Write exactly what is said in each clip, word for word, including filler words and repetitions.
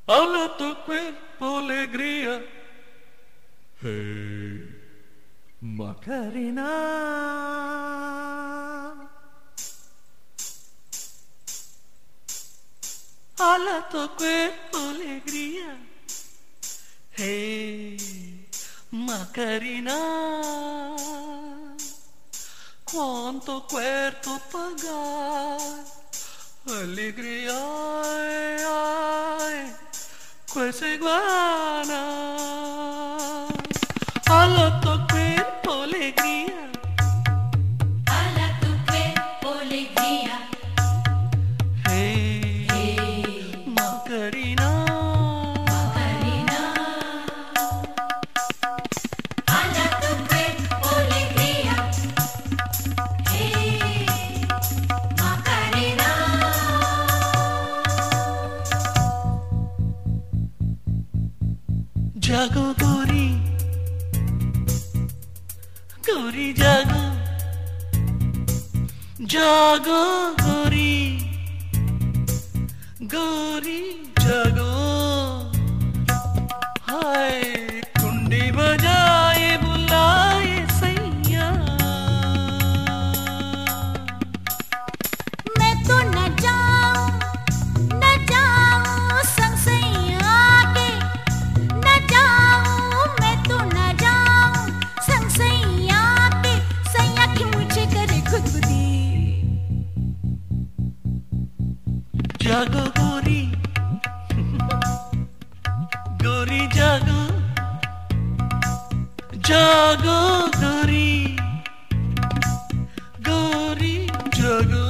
Habla tu cuerpo, alegría. Hey, Macarena. Habla tu cuerpo, alegría. Hey, Macarena. Quanto cuerpo pagar, alegria, ai, ai, questa iguana. Alla tu cuerpo, alegria. Alla tu cuerpo, alegria. Hey, hey, Macarena. Macarena. Alla tu cuerpo, alegria. Hey, Macarena. Jago gori, gori jago, jago gori, gori jago. हाय कुंडी बजाए बुलाए सैया. मैं तो न जाऊं, न जाऊं संग सैया के, न जाऊं, मैं तो न जाऊं संग सैया के, सैया की मुझे करे खुदबुदी. जागो गोरी, गोरी जागो, जागो गोरी, गोरी जागो.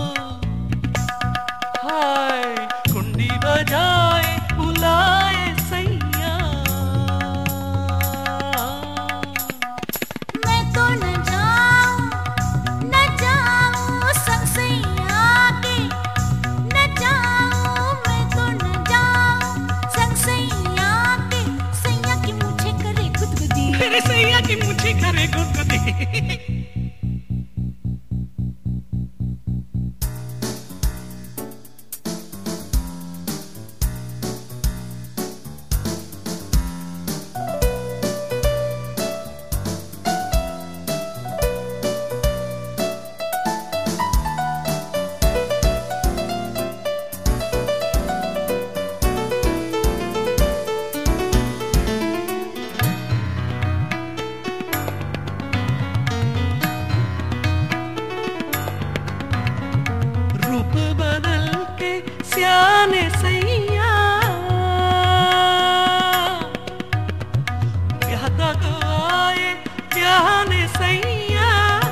हाय कुंडी बजाए बुलाए सैया. मैं तो न जाऊं, न जाऊं संग सैया के, न जाऊं, मैं तो न जाऊं संग सैया के, सैया की मुझे करे खुदबुदी. मेरे सैया की मुझे करे गुदगुदी. रूप बदल के सियाने सैया. ब्याह तक आए ब्याहने सैया.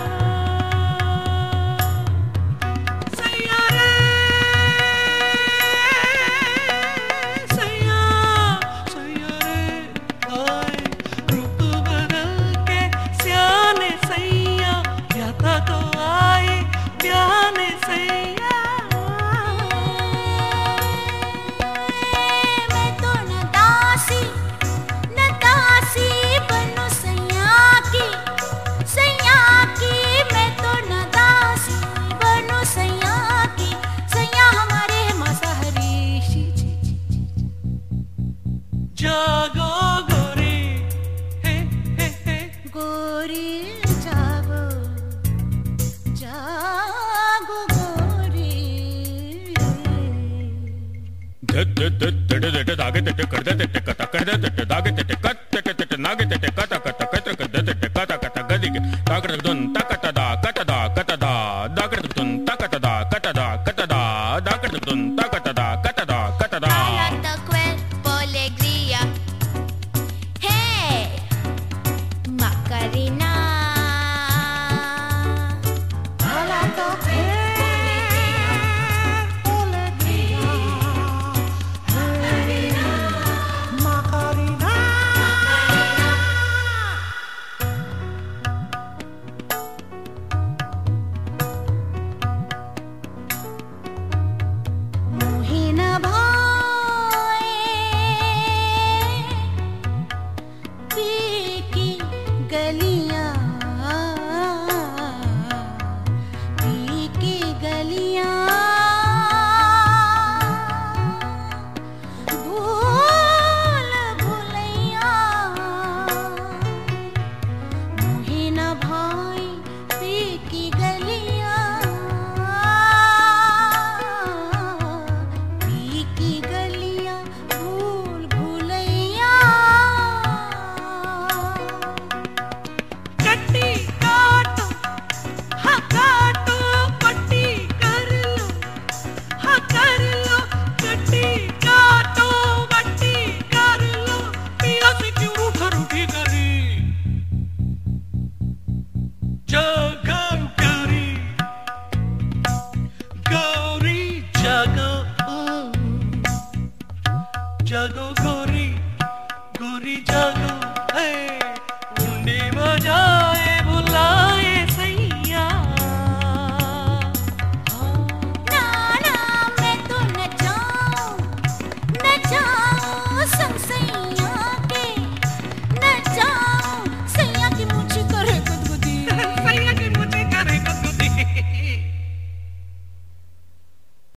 सैया रे सैया, सैया रे आए. रूप बदल के सियाने सैया. ब्याह तक आए ब्याहने सैया. मैं तो न दासी, न दासी बनूं सैया की, सैया की. मैं तो न दासी बनूं सैया की, सैया हमारे मांसाहारी. जागो गोरी, हे हे हे. गोरी जागो, जागो गोरी. Alla tu cuerpo, alegría. Hey, Macarena. Alla tu cuerpo, alegría. Macarena. जागो गोरी गोरी जागो